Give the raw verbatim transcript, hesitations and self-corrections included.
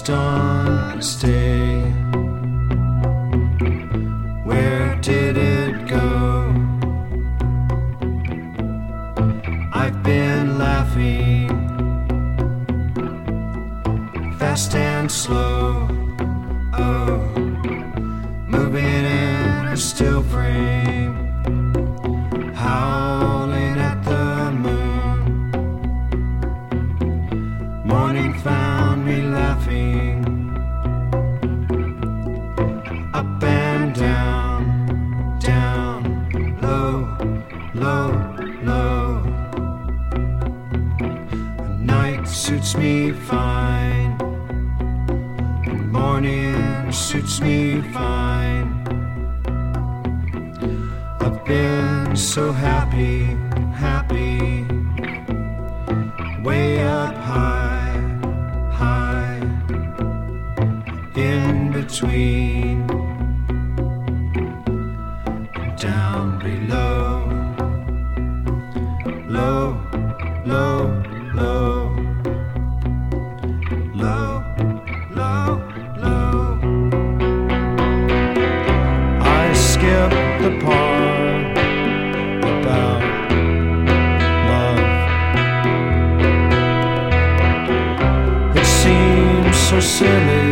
lost on this day. Where did it go? I've been laughing fast and slow, oh, moving in a still frame, howling at the moon. Morning found me laughing up and down, down, low, low, low. Night suits me fine, morning suits me fine. I've been so happy, happy, way up high, high, in between, down below, low, low, low, low, low, low. I skip the part about love. It seems so silly